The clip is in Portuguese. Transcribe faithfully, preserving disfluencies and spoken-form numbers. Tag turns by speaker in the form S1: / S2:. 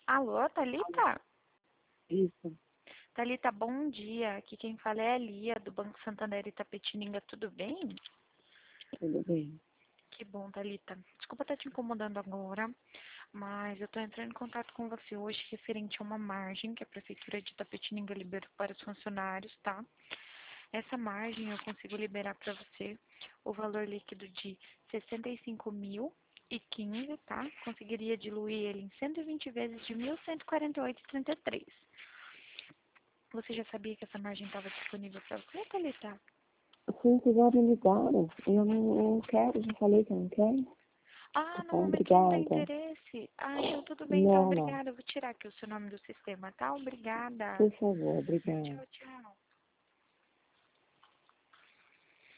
S1: Alô, Thalita?
S2: Isso,
S1: Thalita, bom dia. Aqui quem fala é a Lia, do Banco Santander Itapetininga. Tudo bem?
S2: tudo bem.
S1: Que bom, Thalita. Desculpa estar te incomodando agora, mas eu estou entrando em contato com você hoje referente a uma margem que a Prefeitura de Itapetininga liberou para os funcionários, tá? Essa margem eu consigo liberar para você o valor líquido de sessenta e cinco mil e quinze, tá? Conseguiria diluir ele em cento e vinte vezes de mil cento e quarenta e oito vírgula trinta e três. Você já sabia que essa margem estava disponível para você, Thalita?
S2: Sim, que já me ligaram. Eu não, eu não quero, já falei que eu não quero.
S1: Ah,
S2: Tá bom,
S1: normalmente não tem
S2: obrigada.
S1: interesse. Ah, então tudo bem, então.
S2: Não, não.
S1: Obrigada. Eu vou tirar aqui o seu nome do sistema, tá? Obrigada.
S2: Por favor, obrigada.
S1: Tchau, tchau.